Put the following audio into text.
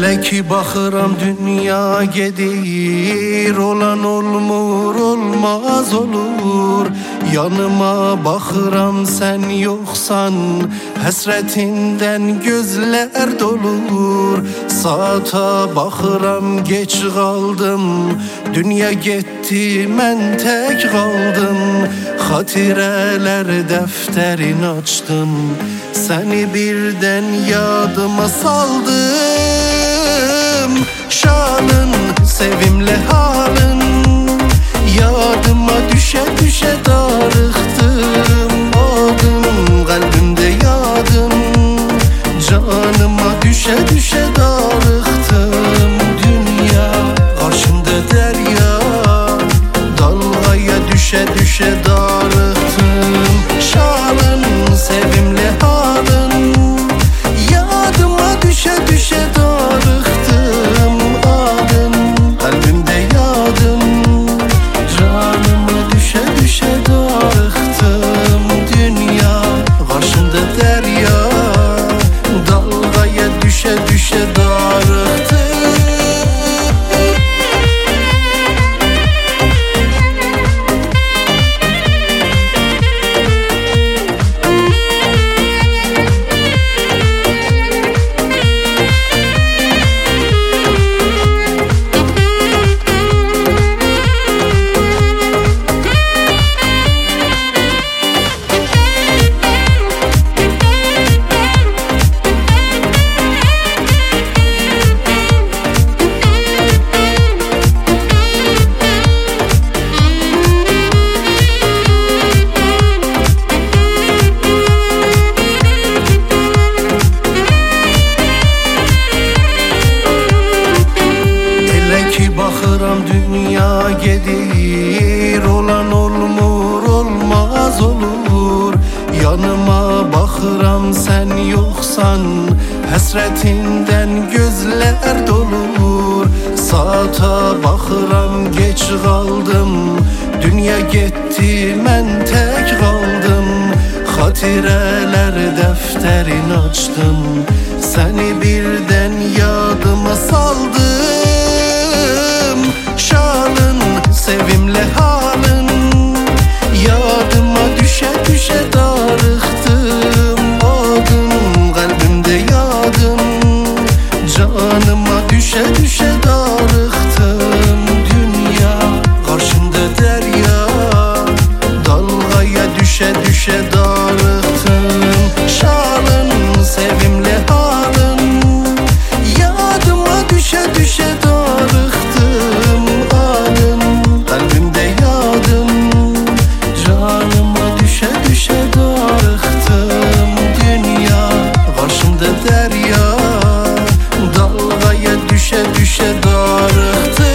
Hele ki baxıram dünya gedir, olan olmur olmaz olur. Yanıma baxıram sen yoksan, həsrətindən gözlər dolur. Saata baxıram geç qaldım, dünya getdi mən tək qaldım. Xatirələr dəftərini açdım, səni birdən yadıma saldım. Şalın, sevimli halın, yadıma düşe düşe darıxdım. Adın qəlbimdə yadın, canıma düşe düşe darıxdım. Dünya qarşımda dərya, dalğaya düşe düşe darıxdım. Şalın, sevimli halın, yadıma düşe düşe darıxdım. Adın qəlbimdə yadın, canıma düşe düşe darıxdım. Dünya qarşımda dərya, dalğaya düşe düşe darıxdım. Baxıram dünya gedir, olan olmur olmaz olur. Yanıma baxıram sen yoksan, həsrətindən gözlər dolur. Saata baxıram geç qaldım, dünya getdi mən tək qaldım. Xatirələr dəftərini açdım, səni birdən yadıma saldım. Şalın, sevimli halın, yadıma düşe düşe darıxdım. Adın qəlbimdə yadın, canıma düşe düşe darıxdım. Dünya qarşımda dərya, dalğaya düşe düşe darıxdım. Şalın, sevimli halın, yadıma düşe düşe darıxdım. Adın qəlbimdə yadın, canıma düşe düşe darıxdım. Dünya qarşımda dərya, dalğaya düşe düşe darıxdım.